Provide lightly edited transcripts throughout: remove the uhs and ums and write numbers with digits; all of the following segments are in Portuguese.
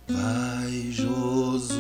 Vai Josué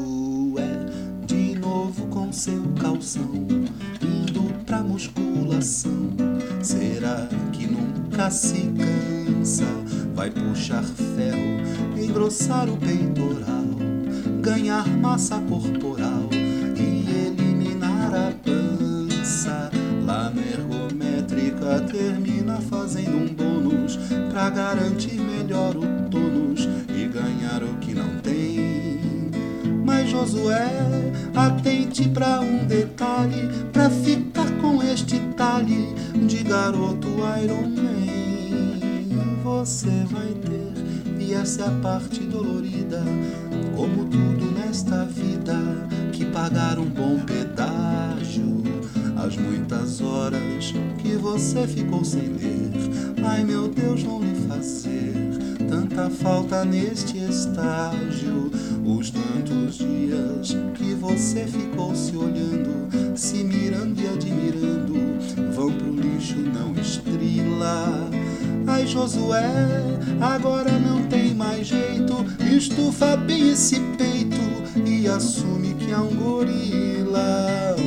de novo com seu calção, indo pra musculação. Será que nunca se cansa? Vai puxar ferro, engrossar o peitoral, ganhar massa corporal e eliminar a pança. Lá na ergométrica termina fazendo um bônus pra garantir melhor o tônus e ganhar o que não tem. Mas Josué, atente pra um detalhe, pra ficar com este talhe de garoto Iron Man. Você vai ter, e essa é a parte dolorida, como tudo nesta vida, que pagar um bom pedágio. As muitas horas que você ficou sem ler, ai meu Deus, vão lhe fazer tanta falta neste estágio. Os tantos dias que você ficou se olhando, se mirando e admirando, vão pro lixo, não estrila. Ai Josué, agora não tem mais jeito, estufa bem esse peito e assume que é um gorila.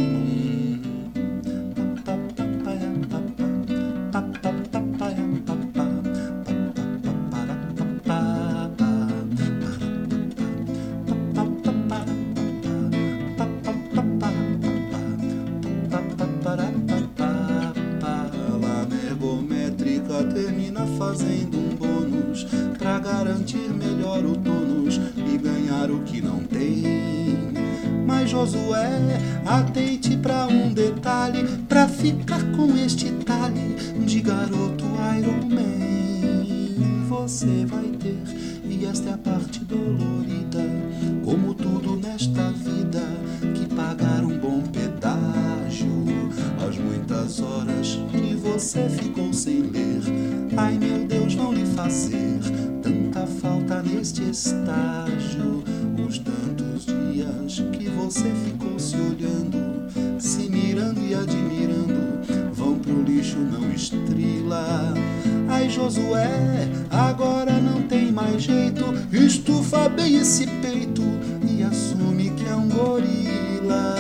Lá na ergométrica termina fazendo um bônus pra garantir melhor o tônus e ganhar o que não tem. Mas Josué, atente pra um detalhe, pra ficar com este talhe de garoto Iron Man. Você vai ter, e esta é a parte dolorida, como tudo nesta vida, que pagar um bom pedágio. As muitas horas que você ficou sem ler, ai meu Deus, vão lhe fazer tanta falta neste estágio. Os tantos dias que você ficou se olhando, se mirando e admirando, vão pro lixo, não estrila. Ai Josué, agora não tem mais jeito, estufa bem esse peito e assume que é um gorila.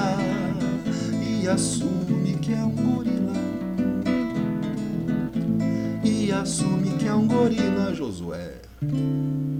E assume que é um gorila. E assume que é um gorila, Josué.